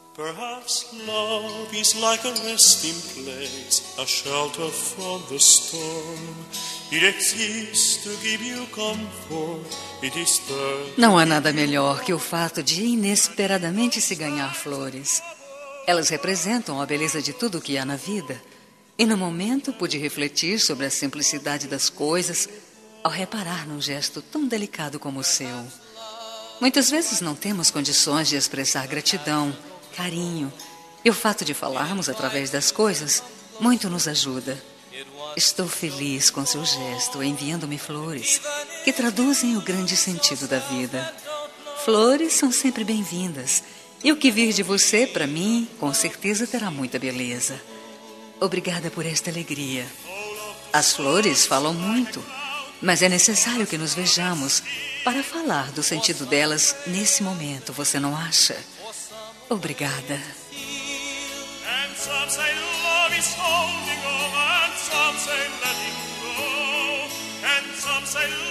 Perhaps love is like a resting place, a shelter from the storm. It exists to give you comfort. It is there. Não há nada melhor que o fato de inesperadamente se ganhar flores. Elas representam a beleza de tudo o que há na vida. E no momento pude refletir sobre a simplicidade das coisas ao reparar num gesto tão delicado como o seu. Muitas vezes não temos condições de expressar gratidão, carinho, e o fato de falarmos através das coisas muito nos ajuda. Estou feliz com seu gesto enviando-me flores que traduzem o grande sentido da vida. Flores são sempre bem-vindas, e o que vir de você, para mim, com certeza terá muita beleza. Obrigada por esta alegria. As flores falam muito, mas é necessário que nos vejamos para falar do sentido delas nesse momento, você não acha? Obrigada. And some say love is holding on, and some say letting go, and some say